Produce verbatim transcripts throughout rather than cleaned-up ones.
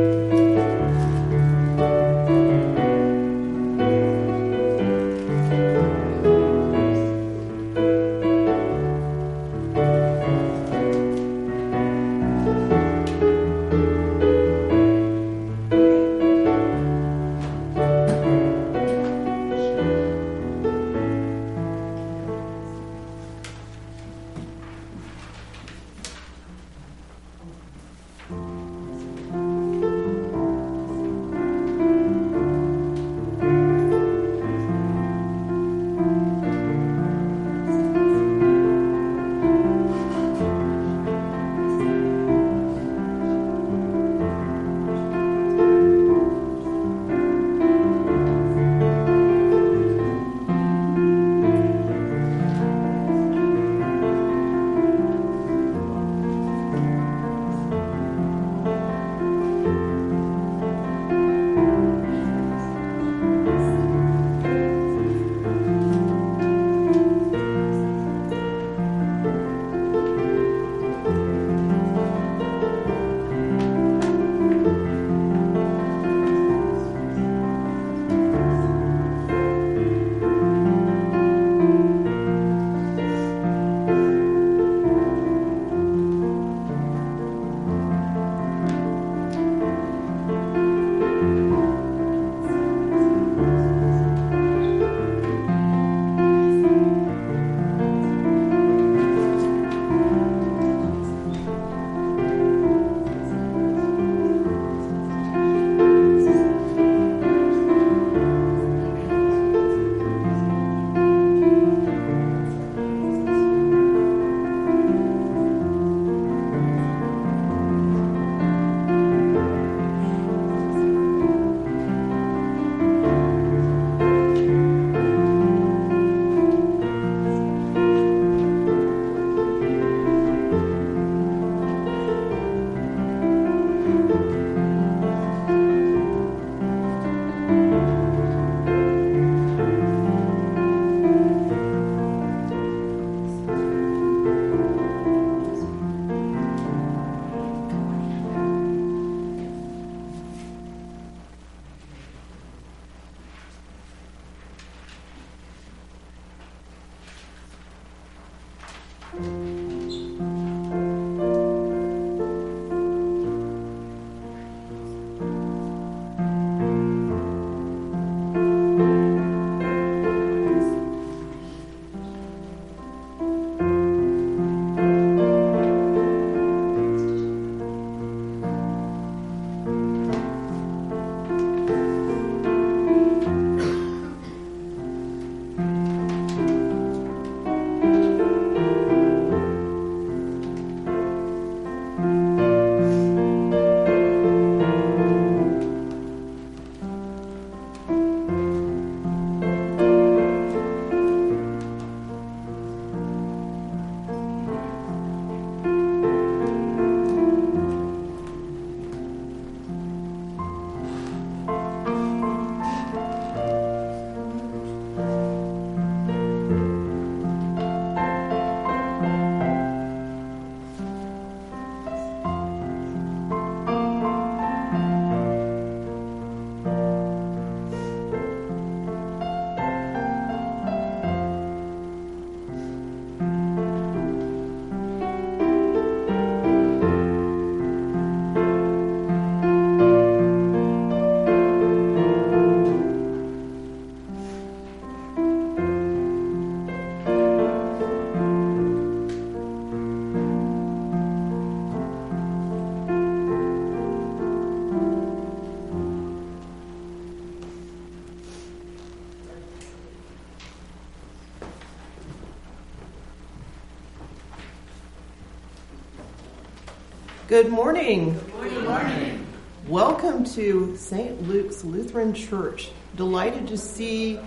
Good morning. Good morning. Welcome to Saint Luke's Lutheran Church. Delighted to see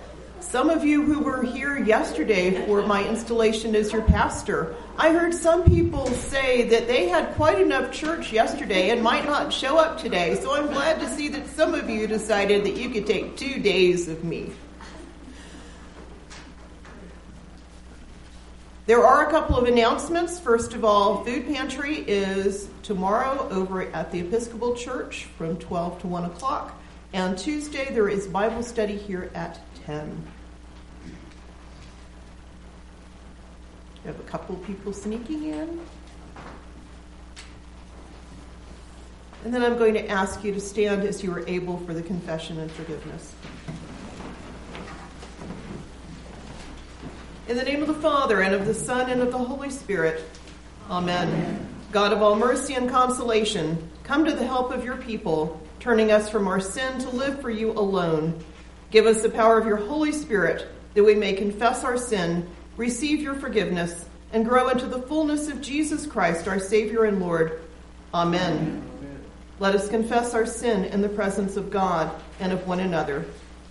some of you who were here yesterday for my installation as your pastor. I heard some people say that they had quite enough church yesterday and might not show up today, so I'm glad to see that some of you decided that you could take two days of me. There are a couple of announcements. First of all, food pantry is tomorrow over at the Episcopal Church from twelve to one o'clock. And Tuesday there is Bible study here at ten. We have a couple of people sneaking in. And then I'm going to ask you to stand as you are able for the confession and forgiveness. In the name of the Father, and of the Son, and of the Holy Spirit. Amen. Amen. God of all mercy and consolation, come to the help of your people, turning us from our sin to live for you alone. Give us the power of your Holy Spirit, that we may confess our sin, receive your forgiveness, and grow into the fullness of Jesus Christ, our Savior and Lord. Amen. Amen. Let us confess our sin in the presence of God and of one another.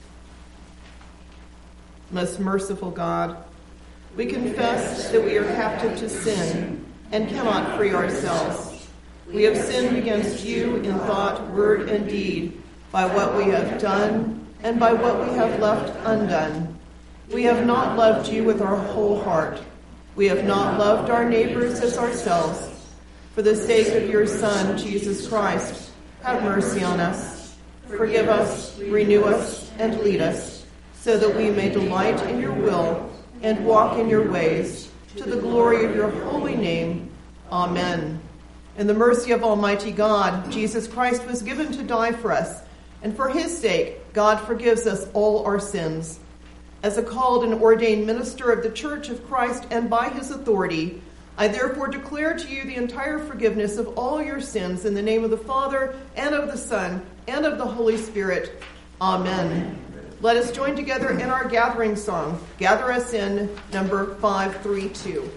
Most merciful God, we confess that we are captive to sin and cannot free ourselves. We have sinned against you in thought, word, and deed, by what we have done and by what we have left undone. We have not loved you with our whole heart. We have not loved our neighbors as ourselves. For the sake of your Son, Jesus Christ, have mercy on us. Forgive us, renew us, and lead us, so that we may delight in your will and walk in your ways, to the glory of your holy name. Amen. In the mercy of Almighty God, Jesus Christ was given to die for us, and for his sake, God forgives us all our sins. As a called and ordained minister of the Church of Christ and by his authority, I therefore declare to you the entire forgiveness of all your sins in the name of the Father, and of the Son, and of the Holy Spirit. Amen. Let us join together in our gathering song, Gather Us In, number five three two.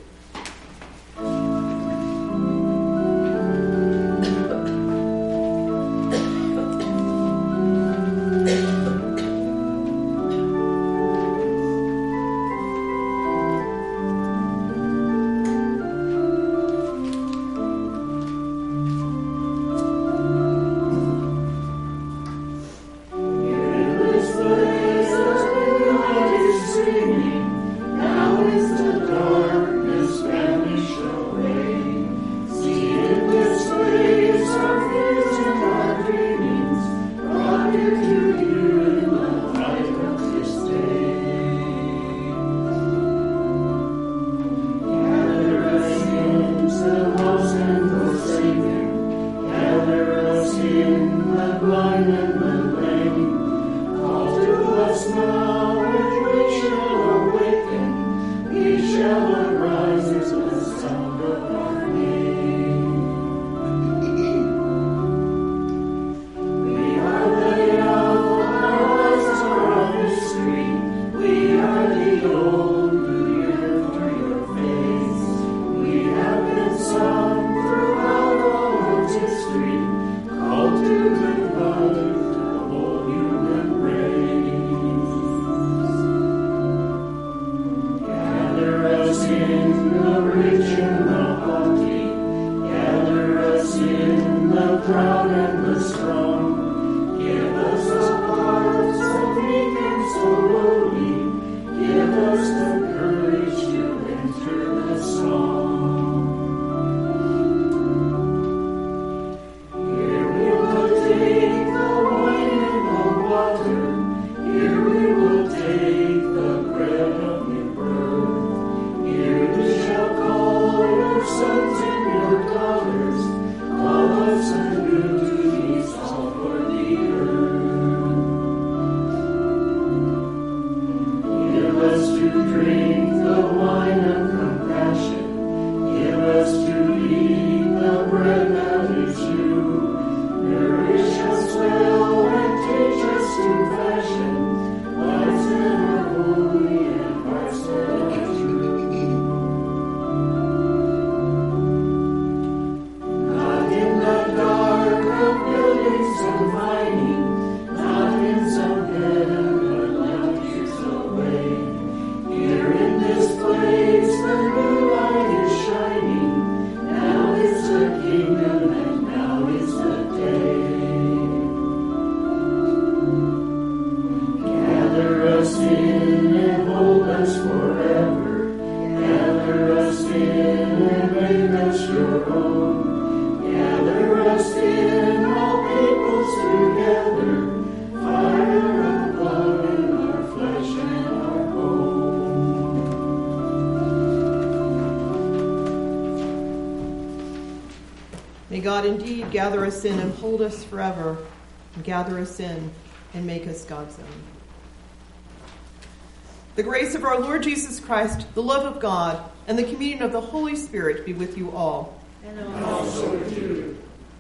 us in and hold us forever. Gather gather us in and hold us forever, and gather us in and make us God's own. The grace of our Lord Jesus Christ, the love of God, and the communion of the Holy Spirit be with you all. And also with you.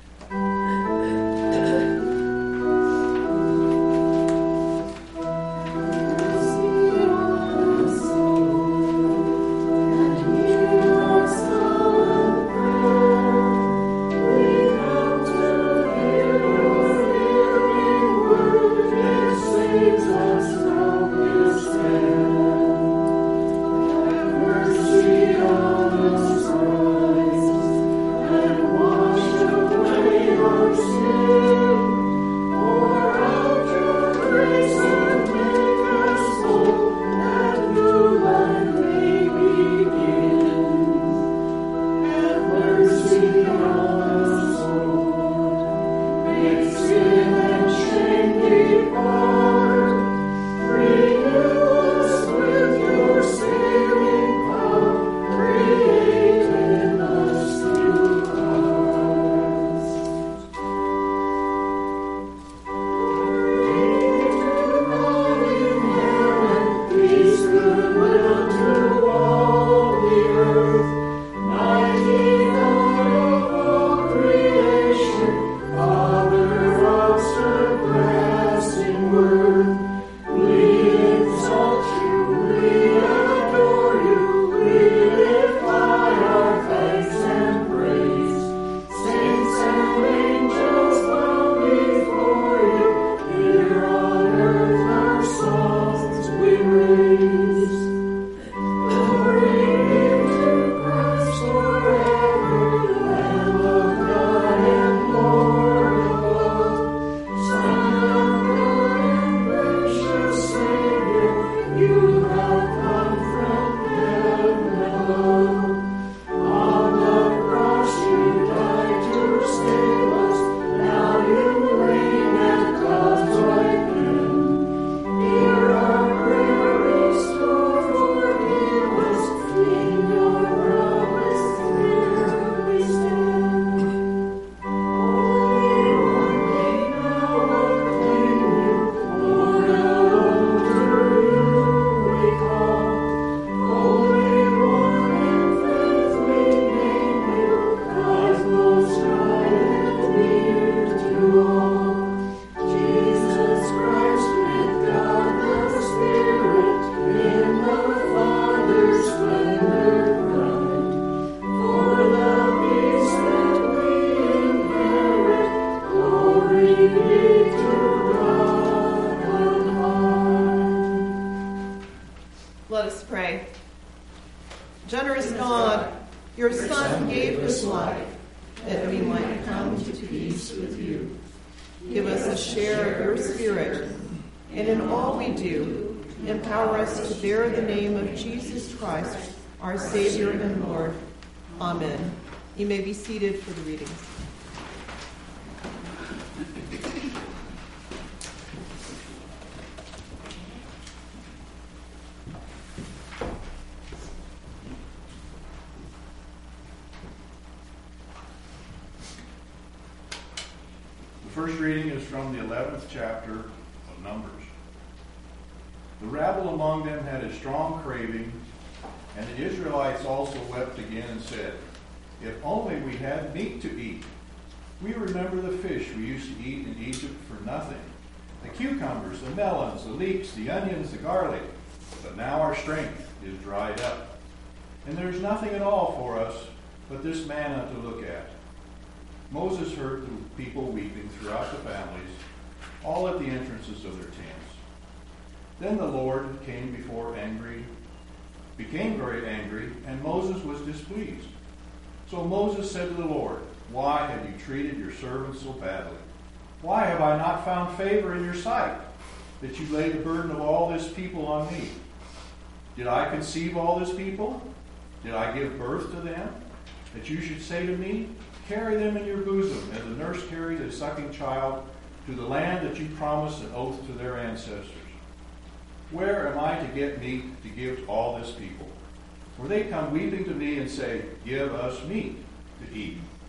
Let us pray. Generous God, your Son gave his life that we might come to peace with you. Give us a share of your Spirit, and in all we do, empower us to bear the name of Jesus Christ, our Savior and Lord. Amen. You may be seated for the readings. The first reading is from the eleventh chapter of Numbers. The rabble among them had a strong craving, and the Israelites also wept again and said, "If only we had meat to eat. We remember the fish we used to eat in Egypt for nothing, the cucumbers, the melons, the leeks, the onions, the garlic. But now our strength is dried up, and there is nothing at all for us but this manna to look at." Moses heard the people weeping throughout the families, all at the entrances of their tents. Then the Lord came before angry, became very angry, and Moses was displeased. So Moses said to the Lord, "Why have you treated your servant so badly? Why have I not found favor in your sight, that you lay the burden of all this people on me? Did I conceive all this people? Did I give birth to them? That you should say to me, 'Carry them in your bosom, as a nurse carries a sucking child, to the land that you promised an oath to their ancestors.' Where am I to get meat to give to all this people? For they come weeping to me and say, 'Give us meat to eat.'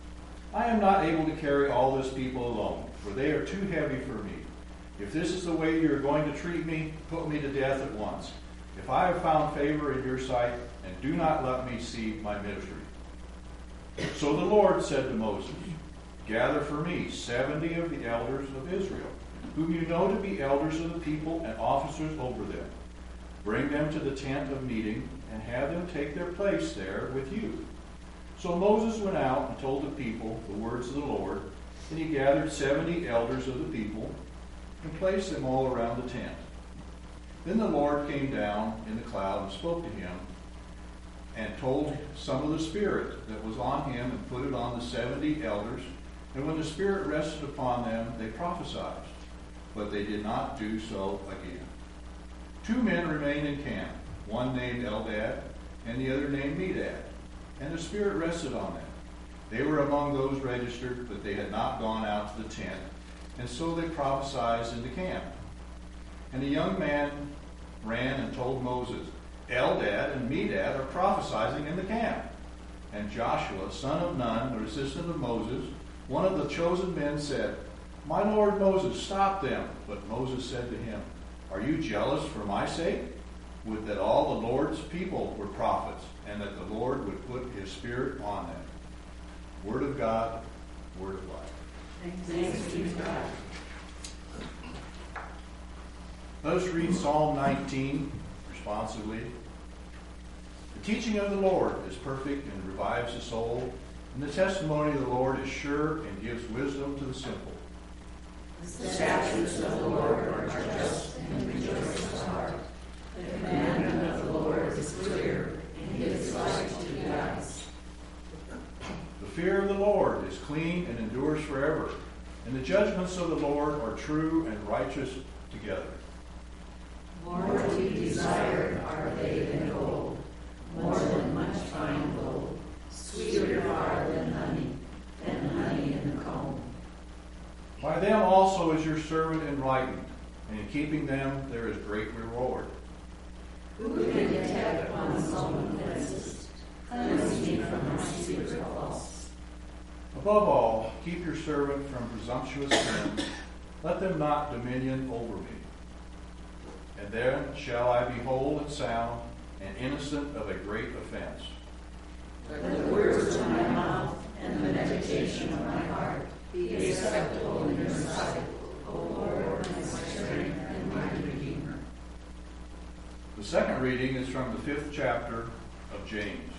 I am not able to carry all this people alone, for they are too heavy for me. If this is the way you are going to treat me, put me to death at once. If I have found favor in your sight, and do not let me see my misery. So the Lord said to Moses, gather for me seventy of the elders of Israel, whom you know to be elders of the people and officers over them. Bring them to the tent of meeting, and have them take their place there with you. So Moses went out and told the people the words of the Lord, and he gathered seventy elders of the people, and placed them all around the tent. Then the Lord came down in the cloud and spoke to him, and told some of the Spirit that was on him, and put it on the seventy elders. And when the Spirit rested upon them, they prophesied. But they did not do so again. Two men remained in camp, one named Eldad, and the other named Medad. And the Spirit rested on them. They were among those registered, but they had not gone out to the tent, and so they prophesied in the camp. And a young man ran and told Moses, Eldad and Medad are prophesying in the camp. And Joshua, son of Nun, the assistant of Moses, one of the chosen men, said, My lord Moses, stop them. But Moses said to him, Are you jealous for my sake? Would that all the Lord's people were prophets, and that the Lord would put his Spirit on them. Word of God, word of life. Thanks be to God. Let us read Psalm nineteen responsively. The teaching of the Lord is perfect and revives the soul, and the testimony of the Lord is sure and gives wisdom to the simple. The statutes of the Lord are just and rejoice the heart. The commandment of the Lord is clear and gives light to the eyes. The fear of the Lord is clean and endures forever, and the judgments of the Lord are true and righteous together. More to be desired are they than gold, more than much fine gold, sweeter far than honey, than honey in the comb. By them also is your servant enlightened, and in keeping them there is great reward. Who can detect upon solemn places? Cleanse me from my secret faults. Above all, keep your servant from presumptuous sins. Let them not dominion over me. And then shall I be whole and sound, and innocent of a great offense. Let the words of my mouth and the meditation of my heart be acceptable in your sight, O Lord, my strength and my Redeemer. The second reading is from the fifth chapter of James.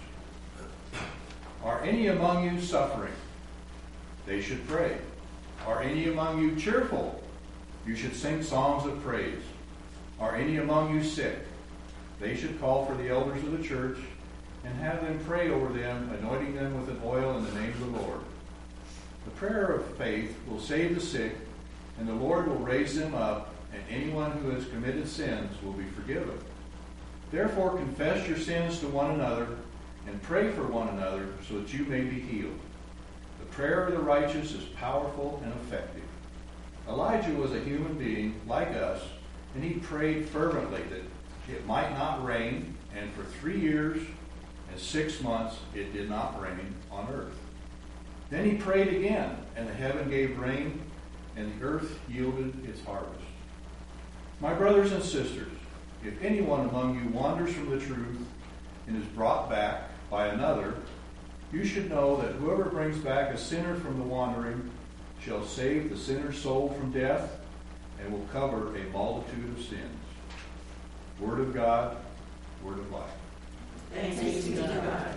Are any among you suffering? They should pray. Are any among you cheerful? You should sing songs of praise. Are any among you sick? They should call for the elders of the church and have them pray over them, anointing them with an oil in the name of the Lord. The prayer of faith will save the sick, and the Lord will raise them up, and anyone who has committed sins will be forgiven. Therefore confess your sins to one another, and pray for one another, so that you may be healed. The prayer of the righteous is powerful and effective. Elijah was a human being like us, and he prayed fervently that it might not rain, and for three years and six months it did not rain on earth. Then he prayed again, and the heaven gave rain, and the earth yielded its harvest. My brothers and sisters, if anyone among you wanders from the truth and is brought back by another, you should know that whoever brings back a sinner from the wandering shall save the sinner's soul from death and will cover a multitude of sins. Word of God, word of life. Thanks be to God.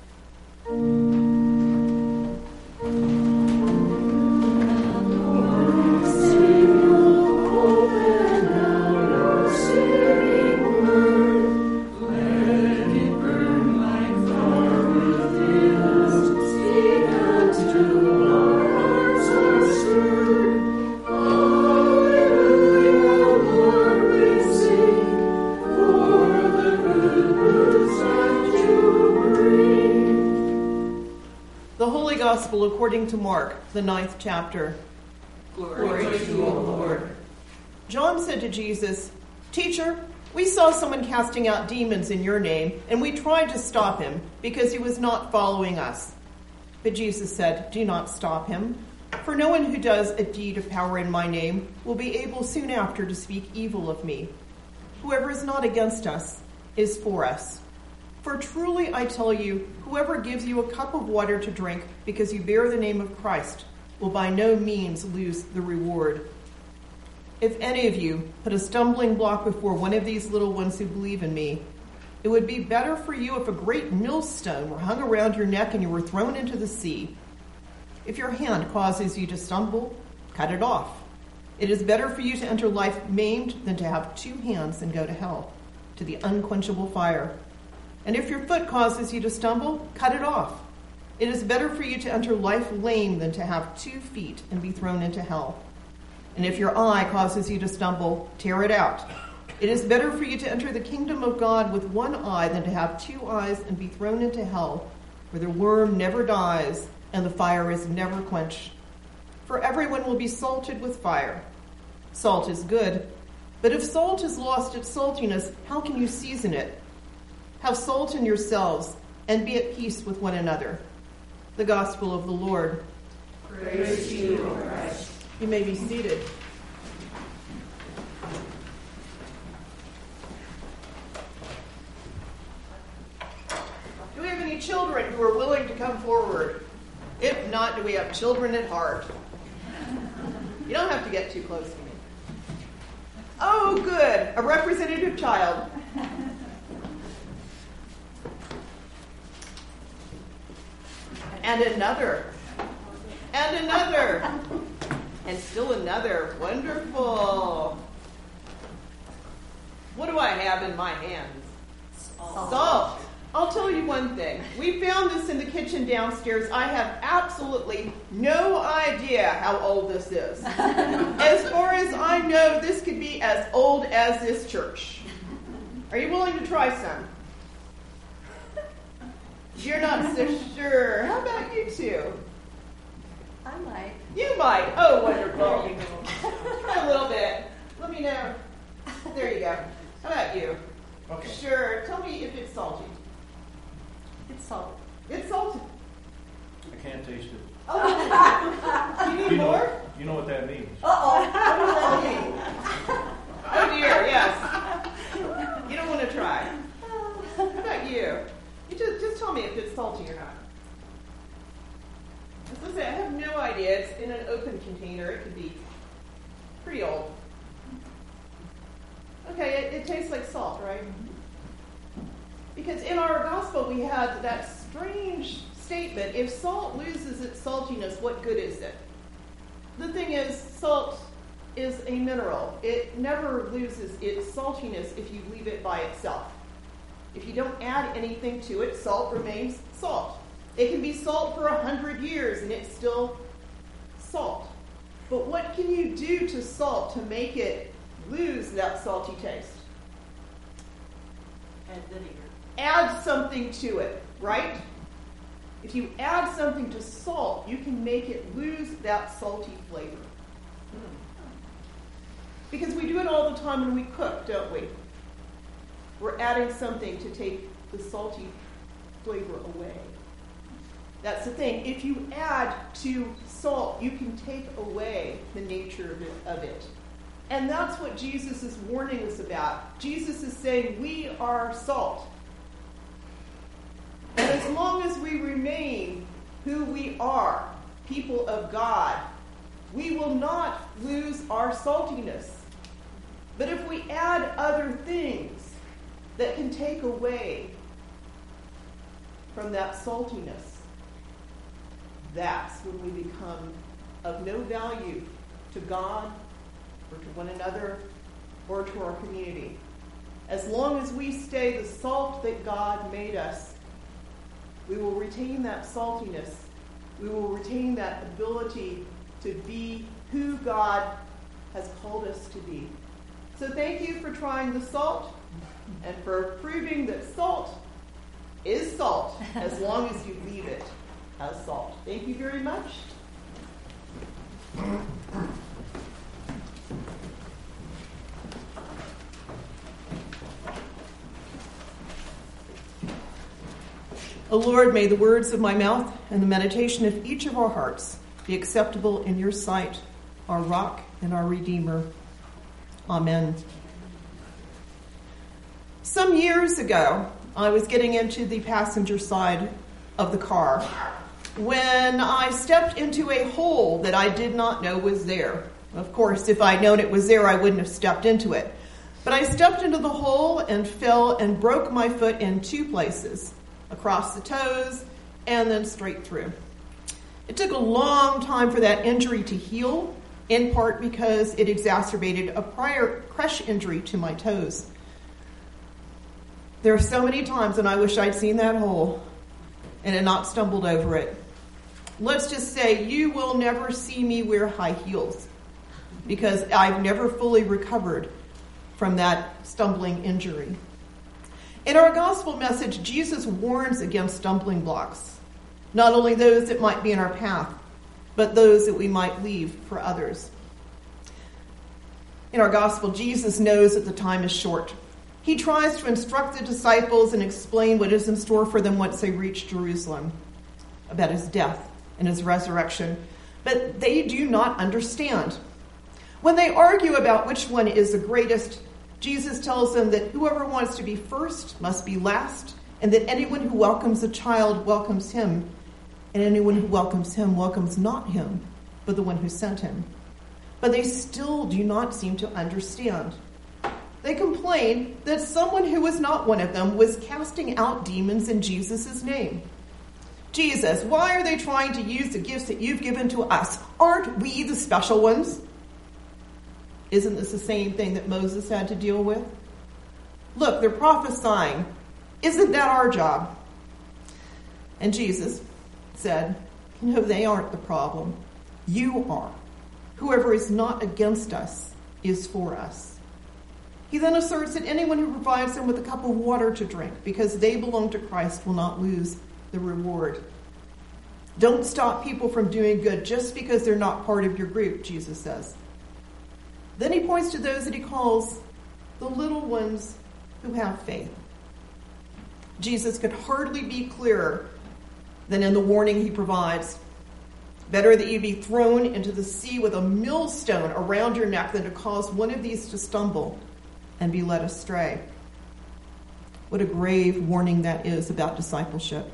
According to Mark, the ninth chapter. Glory to you, O Lord. John said to Jesus, Teacher, we saw someone casting out demons in your name, and we tried to stop him because he was not following us. But Jesus said, "Do not stop him, for no one who does a deed of power in my name will be able soon after to speak evil of me. Whoever is not against us is for us. For truly I tell you, whoever gives you a cup of water to drink because you bear the name of Christ will by no means lose the reward. If any of you put a stumbling block before one of these little ones who believe in me, it would be better for you if a great millstone were hung around your neck and you were thrown into the sea. If your hand causes you to stumble, cut it off. It is better for you to enter life maimed than to have two hands and go to hell, to the unquenchable fire. And if your foot causes you to stumble, cut it off. It is better for you to enter life lame than to have two feet and be thrown into hell. And if your eye causes you to stumble, tear it out. It is better for you to enter the kingdom of God with one eye than to have two eyes and be thrown into hell, where the worm never dies and the fire is never quenched. For everyone will be salted with fire. Salt is good, but if salt has lost its saltiness, how can you season it? Have salt in yourselves and be at peace with one another." The gospel of the Lord. Praise to you, O Christ. You may be seated. Do we have any children who are willing to come forward? If not, do we have children at heart? You don't have to get too close to me. Oh, good. A representative child. And another. And another. And still another. Wonderful. What do I have in my hands? Salt. Salt. I'll tell you one thing. We found this in the kitchen downstairs. I have absolutely no idea how old this is. As far as I know, this could be as old as this church. Are you willing to try some? You're not so sure. How about you two? I might. You might. Oh, wonderful. Try a little bit. Let me know. There you go. How about you? Okay. Sure. Tell me if it's salty. It's salt. It's salty. I can't taste it. Oh, you need You know, more? you know what that means. Uh-oh. What does that mean? Oh, dear, yes. You don't want to try. How about you? You just, just tell me if it's salty or not. As I say, I have no idea. It's in an open container. It could be pretty old. Okay, it, it tastes like salt, right? Because in our gospel we had that strange statement, if salt loses its saltiness, what good is it? The thing is, salt is a mineral. It never loses its saltiness if you leave it by itself. If you don't add anything to it, salt remains salt. It can be salt for a hundred years and it's still salt. But what can you do to salt to make it lose that salty taste? And vinegar. Add something to it, right? If you add something to salt, you can make it lose that salty flavor. Because we do it all the time when we cook, don't we? We're adding something to take the salty flavor away. That's the thing. If you add to salt, you can take away the nature of it. Of it. And that's what Jesus is warning us about. Jesus is saying we are salt. And as long as we remain who we are, people of God, we will not lose our saltiness. But if we add other things that can take away from that saltiness, that's when we become of no value to God or to one another or to our community. As long as we stay the salt that God made us, we will retain that saltiness. We will retain that ability to be who God has called us to be. So thank you for trying the salt and for proving that salt is salt as long as you leave it as salt. Thank you very much. O Lord, may the words of my mouth and the meditation of each of our hearts be acceptable in your sight, our rock and our redeemer. Amen. Some years ago, I was getting into the passenger side of the car when I stepped into a hole that I did not know was there. Of course, if I'd known it was there, I wouldn't have stepped into it. But I stepped into the hole and fell and broke my foot in two places, across the toes and then straight through. It took a long time for that injury to heal, in part because it exacerbated a prior crush injury to my toes. There are so many times when I wish I'd seen that hole and had not stumbled over it. Let's just say you will never see me wear high heels because I've never fully recovered from that stumbling injury. In our gospel message, Jesus warns against stumbling blocks, not only those that might be in our path, but those that we might leave for others. In our gospel, Jesus knows that the time is short. He tries to instruct the disciples and explain what is in store for them once they reach Jerusalem, about his death and his resurrection, but they do not understand. When they argue about which one is the greatest, Jesus tells them that whoever wants to be first must be last, and that anyone who welcomes a child welcomes him, and anyone who welcomes him welcomes not him, but the one who sent him. But they still do not seem to understand. They complain that someone who was not one of them was casting out demons in Jesus' name. Jesus, why are they trying to use the gifts that you've given to us? Aren't we the special ones? Isn't this the same thing that Moses had to deal with? Look, they're prophesying. Isn't that our job? And Jesus said, no, they aren't the problem. You are. Whoever is not against us is for us. He then asserts that anyone who provides them with a cup of water to drink, because they belong to Christ, will not lose the reward. Don't stop people from doing good just because they're not part of your group, Jesus says. Then he points to those that he calls the little ones who have faith. Jesus could hardly be clearer than in the warning he provides. Better that you be thrown into the sea with a millstone around your neck than to cause one of these to stumble and be led astray. What a grave warning that is about discipleship.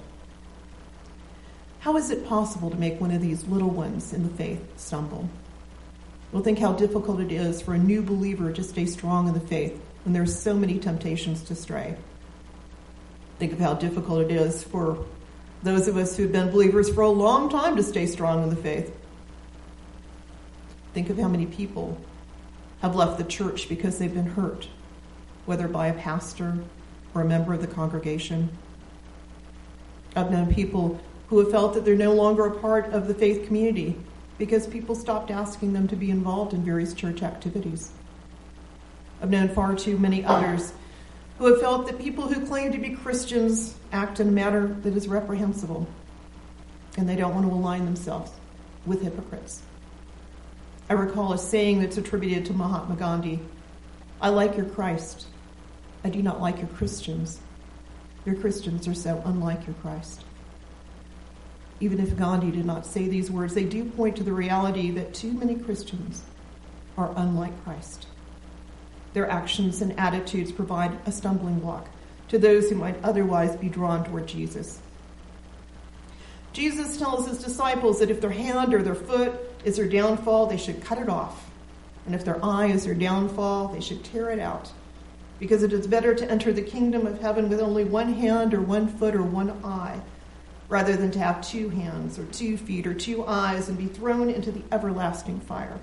How is it possible to make one of these little ones in the faith stumble? Well, think how difficult it is for a new believer to stay strong in the faith when there are so many temptations to stray. Think of how difficult it is for those of us who have been believers for a long time to stay strong in the faith. Think of how many people have left the church because they've been hurt, whether by a pastor or a member of the congregation. I've known people who have felt that they're no longer a part of the faith community because people stopped asking them to be involved in various church activities. I've known far too many others who have felt that people who claim to be Christians act in a manner that is reprehensible, and they don't want to align themselves with hypocrites. I recall a saying that's attributed to Mahatma Gandhi: I like your Christ. I do not like your Christians. Your Christians are so unlike your Christ. Even if Gandhi did not say these words, they do point to the reality that too many Christians are unlike Christ. Their actions and attitudes provide a stumbling block to those who might otherwise be drawn toward Jesus. Jesus tells his disciples that if their hand or their foot is their downfall, they should cut it off. And if their eye is their downfall, they should tear it out. Because it is better to enter the kingdom of heaven with only one hand or one foot or one eye, rather than to have two hands or two feet or two eyes and be thrown into the everlasting fire.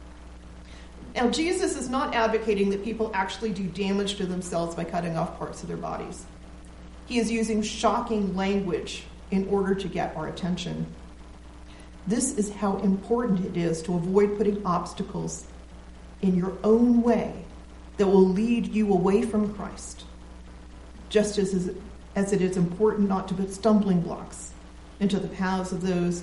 Now, Jesus is not advocating that people actually do damage to themselves by cutting off parts of their bodies. He is using shocking language in order to get our attention. This is how important it is to avoid putting obstacles in your own way that will lead you away from Christ, just as, as it is important not to put stumbling blocks into the paths of those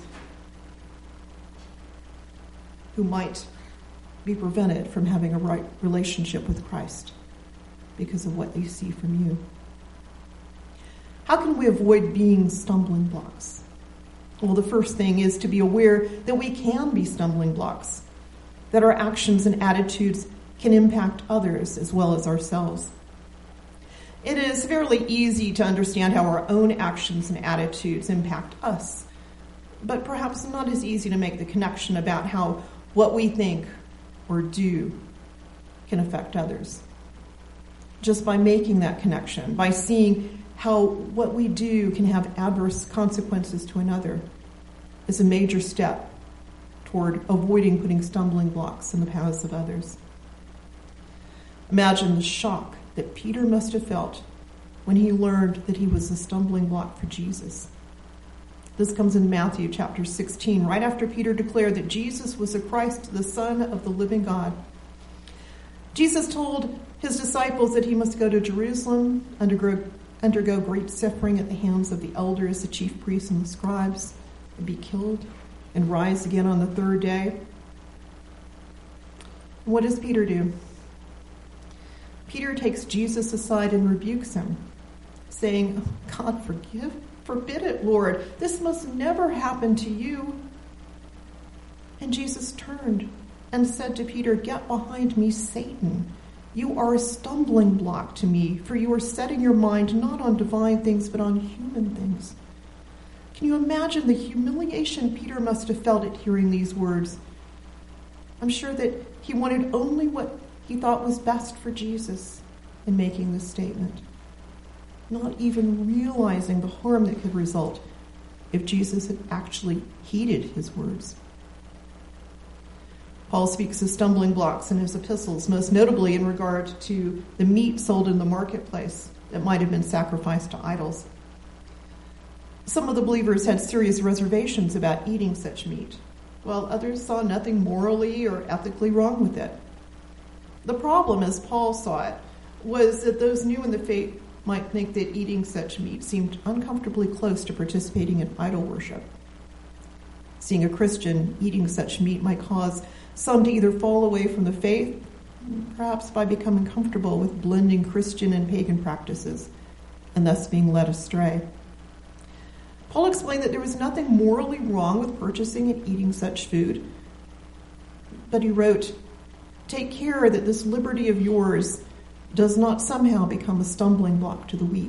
who might be prevented from having a right relationship with Christ because of what they see from you. How can we avoid being stumbling blocks? Well, the first thing is to be aware that we can be stumbling blocks, that our actions and attitudes can impact others as well as ourselves. It is fairly easy to understand how our own actions and attitudes impact us, but perhaps not as easy to make the connection about how what we think or do can affect others. Just by making that connection, by seeing how what we do can have adverse consequences to another, is a major step toward avoiding putting stumbling blocks in the paths of others. Imagine the shock that Peter must have felt when he learned that he was a stumbling block for Jesus. This comes in Matthew chapter sixteen, right after Peter declared that Jesus was the Christ, the Son of the living God. Jesus told his disciples that he must go to Jerusalem, undergo, undergo great suffering at the hands of the elders, the chief priests, and the scribes, and be killed, and rise again on the third day. And what does Peter do? Peter takes Jesus aside and rebukes him, saying, God, forgive, forbid it, Lord. This must never happen to you. And Jesus turned and said to Peter, get behind me, Satan. You are a stumbling block to me, for you are setting your mind not on divine things, but on human things. Can you imagine the humiliation Peter must have felt at hearing these words? I'm sure that he wanted only what he thought was best for Jesus in making this statement, not even realizing the harm that could result if Jesus had actually heeded his words. Paul speaks of stumbling blocks in his epistles, most notably in regard to the meat sold in the marketplace that might have been sacrificed to idols. Some of the believers had serious reservations about eating such meat, while others saw nothing morally or ethically wrong with it. The problem, as Paul saw it, was that those new in the faith might think that eating such meat seemed uncomfortably close to participating in idol worship. Seeing a Christian eating such meat might cause some to either fall away from the faith, perhaps by becoming comfortable with blending Christian and pagan practices, and thus being led astray. Paul explained that there was nothing morally wrong with purchasing and eating such food, but he wrote, take care that this liberty of yours does not somehow become a stumbling block to the weak.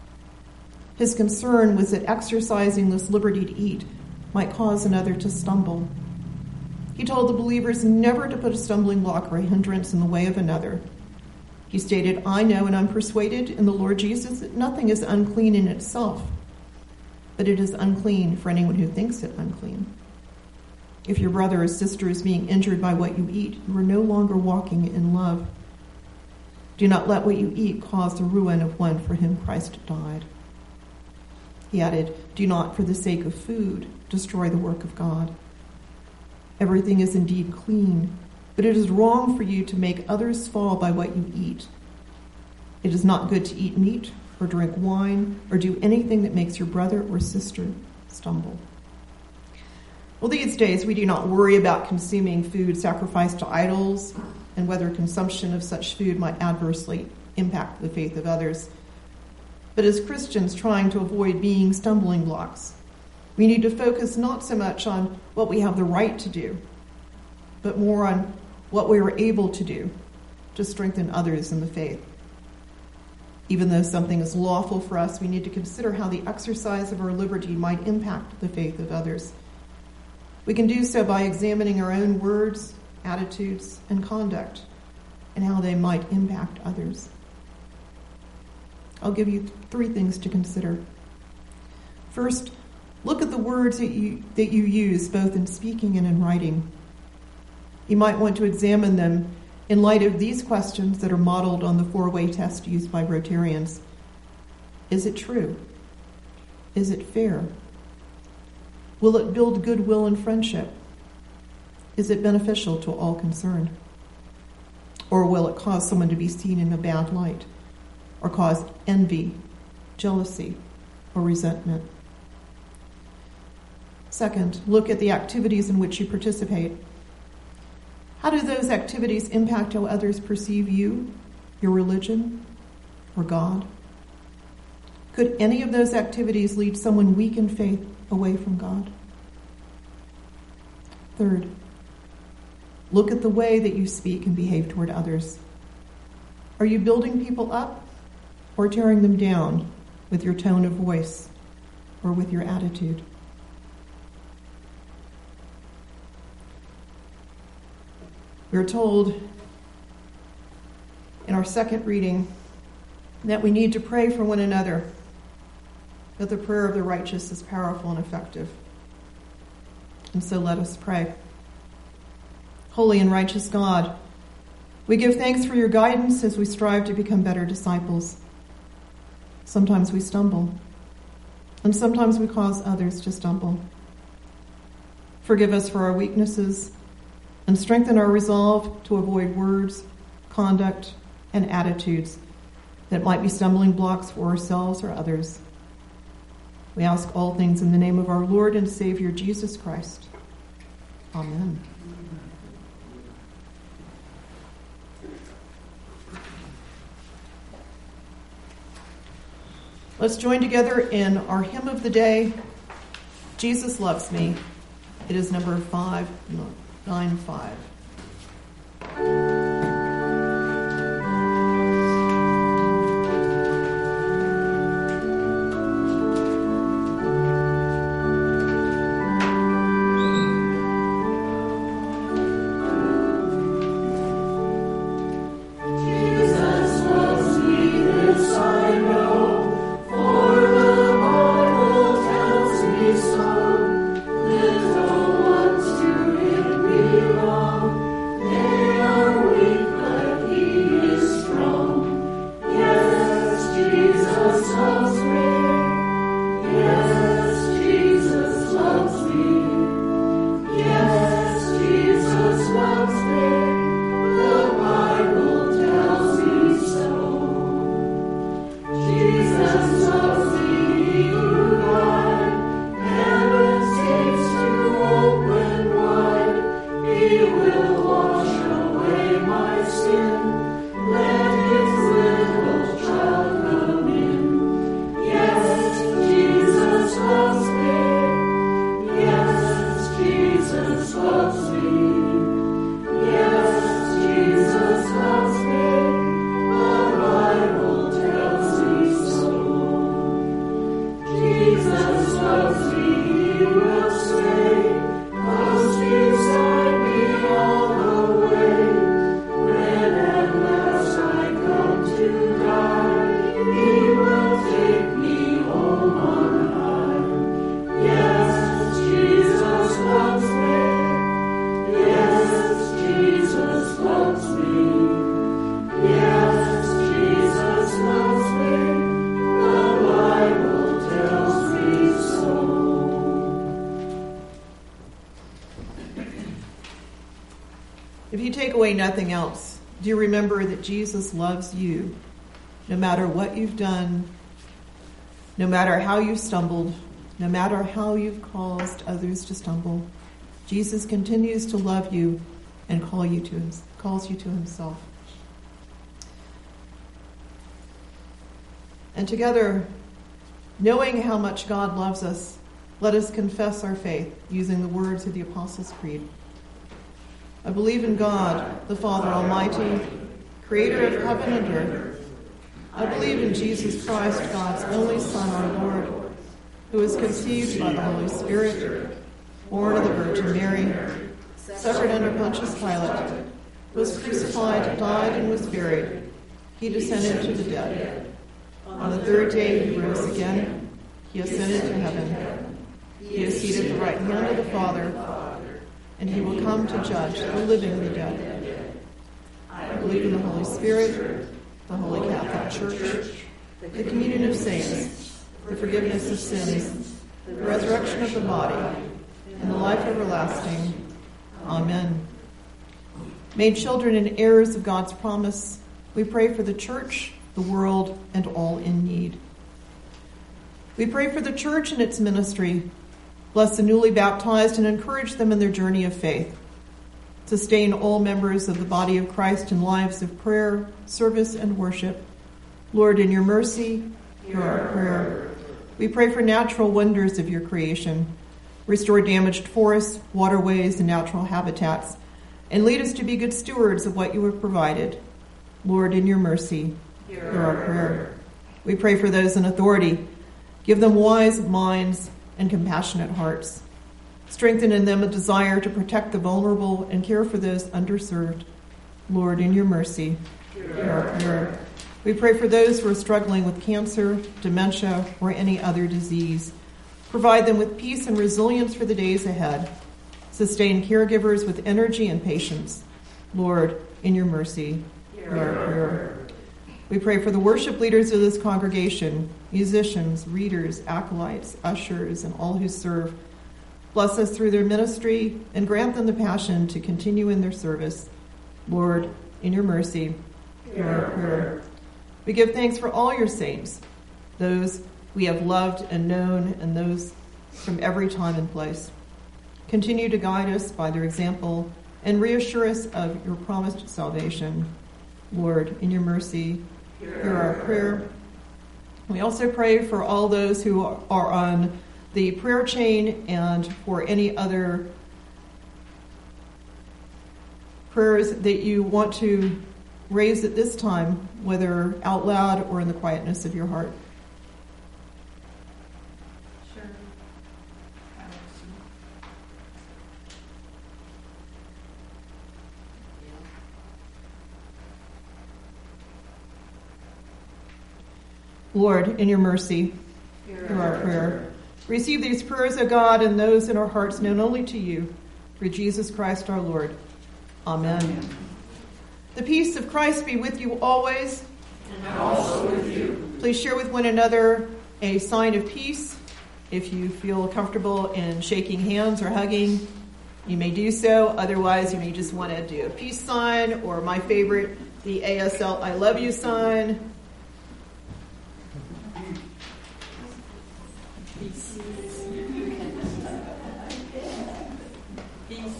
His concern was that exercising this liberty to eat might cause another to stumble. He told the believers never to put a stumbling block or a hindrance in the way of another. He stated, I know and I'm persuaded in the Lord Jesus that nothing is unclean in itself, but it is unclean for anyone who thinks it unclean. If your brother or sister is being injured by what you eat, you are no longer walking in love. Do not let what you eat cause the ruin of one for whom Christ died. He added, do not, for the sake of food, destroy the work of God. Everything is indeed clean, but it is wrong for you to make others fall by what you eat. It is not good to eat meat or drink wine or do anything that makes your brother or sister stumble. Well, these days we do not worry about consuming food sacrificed to idols and whether consumption of such food might adversely impact the faith of others. But as Christians trying to avoid being stumbling blocks, we need to focus not so much on what we have the right to do, but more on what we are able to do to strengthen others in the faith. Even though something is lawful for us, we need to consider how the exercise of our liberty might impact the faith of others. We can do so by examining our own words, attitudes, and conduct, and how they might impact others. I'll give you three things to consider. First, look at the words that you, that you use, both in speaking and in writing. You might want to examine them in light of these questions that are modeled on the four-way test used by Rotarians. Is it true? Is it fair? Will it build goodwill and friendship? Is it beneficial to all concerned? Or will it cause someone to be seen in a bad light, or cause envy, jealousy, or resentment? Second, look at the activities in which you participate. How do those activities impact how others perceive you, your religion, or God? Could any of those activities lead someone weak in faith away from God? Third, look at the way that you speak and behave toward others. Are you building people up or tearing them down with your tone of voice or with your attitude? We're told in our second reading that we need to pray for one another, that the prayer of the righteous is powerful and effective. And so let us pray. Holy and righteous God, we give thanks for your guidance as we strive to become better disciples. Sometimes we stumble, and sometimes we cause others to stumble. Forgive us for our weaknesses and strengthen our resolve to avoid words, conduct, and attitudes that might be stumbling blocks for ourselves or others. We ask all things in the name of our Lord and Savior, Jesus Christ. Amen. Let's join together in our hymn of the day, Jesus Loves Me. It is number five nine five. Nothing else. Do you remember that Jesus loves you no matter what you've done, no matter how you've stumbled, no matter how you've caused others to stumble? Jesus continues to love you and call you to him, calls you to himself. And together, knowing how much God loves us, let us confess our faith using the words of the Apostles' Creed. I believe in God, the Father Almighty, creator of heaven and earth. I believe in Jesus Christ, God's only Son, our Lord, who was conceived by the Holy Spirit, born of the Virgin Mary, suffered under Pontius Pilate, was crucified, died, and was buried. He descended to the dead. On the third day he rose again. He ascended to heaven. He is seated at the right hand of the Father, and he will come to judge the living and the dead. I believe in the Holy Spirit, the Holy Catholic Church, the communion of saints, the forgiveness of sins, the resurrection of the body, and the life everlasting. Amen. Made children and heirs of God's promise, we pray for the church, the world, and all in need. We pray for the church and its ministry. Bless the newly baptized and encourage them in their journey of faith. Sustain all members of the body of Christ in lives of prayer, service, and worship. Lord, in your mercy, Hear our prayer. We pray for natural wonders of your creation. Restore damaged forests, waterways, and natural habitats, and lead us to be good stewards of what you have provided. Lord, in your mercy, hear our prayer. We pray for those in authority. Give them wise minds and compassionate hearts. Strengthen in them a desire to protect the vulnerable and care for those underserved. Lord, in your mercy, hear our prayer. We pray for those who are struggling with cancer, dementia, or any other disease. Provide them with peace and resilience for the days ahead. Sustain caregivers with energy and patience. Lord, in your mercy, hear our prayer. We pray for the worship leaders of this congregation, musicians, readers, acolytes, ushers, and all who serve. Bless us through their ministry and grant them the passion to continue in their service. Lord, in your mercy, hear our prayer. We give thanks for all your saints, those we have loved and known, and those from every time and place. Continue to guide us by their example and reassure us of your promised salvation. Lord, in your mercy, hear our prayer. We also pray for all those who are on the prayer chain and for any other prayers that you want to raise at this time, whether out loud or in the quietness of your heart. Sure. Lord, in your mercy, hear our prayer. Receive these prayers, O God, and those in our hearts known only to you, through Jesus Christ our Lord. Amen. Amen. The peace of Christ be with you always. And also with you. Please share with one another a sign of peace. If you feel comfortable in shaking hands or hugging, you may do so. Otherwise, you may just want to do a peace sign, or my favorite, the A S L I love you sign. Peace. Peace.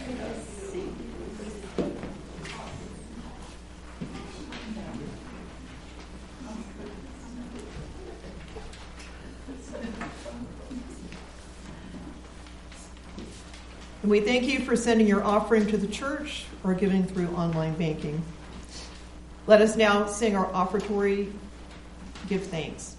And we thank you for sending your offering to the church or giving through online banking. Let us now sing our offertory, Give Thanks.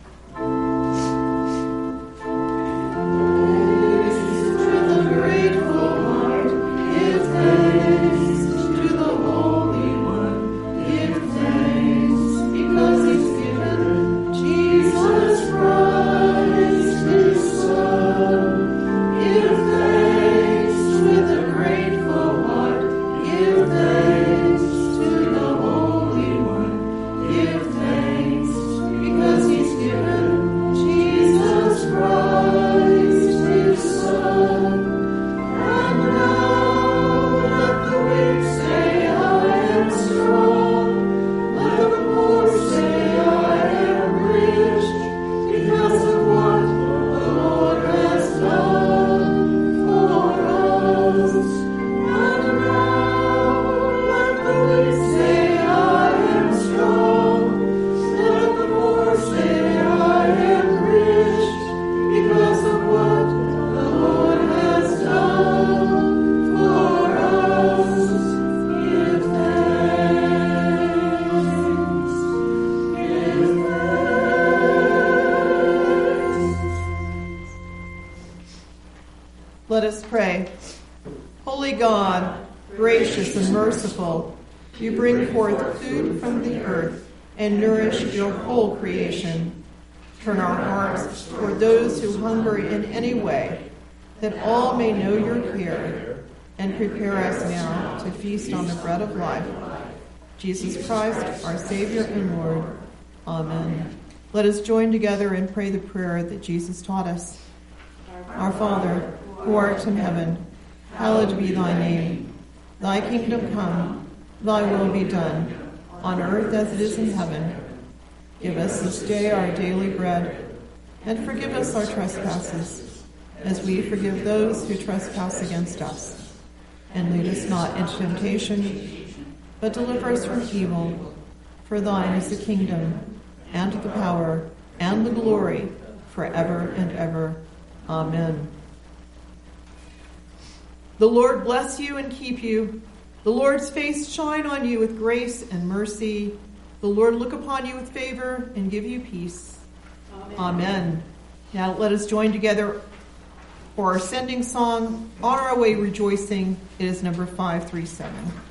Let us pray. Holy God, gracious and merciful, you bring forth food from the earth and nourish your whole creation. Turn our hearts toward those who hunger in any way, that all may know your care, and prepare us now to feast on the bread of life. Jesus Christ, our Savior and Lord. Amen. Let us join together and pray the prayer that Jesus taught us. Our Father, who art in heaven, hallowed be thy name. Thy kingdom come, thy will be done, on earth as it is in heaven. Give us this day our daily bread, and forgive us our trespasses, as we forgive those who trespass against us. And lead us not into temptation, but deliver us from evil. For thine is the kingdom, and the power, and the glory forever and ever. Amen. The Lord bless you and keep you. The Lord's face shine on you with grace and mercy. The Lord look upon you with favor and give you peace. Amen. Amen. Now let us join together for our sending song, On Our Way Rejoicing. It is number five three seven.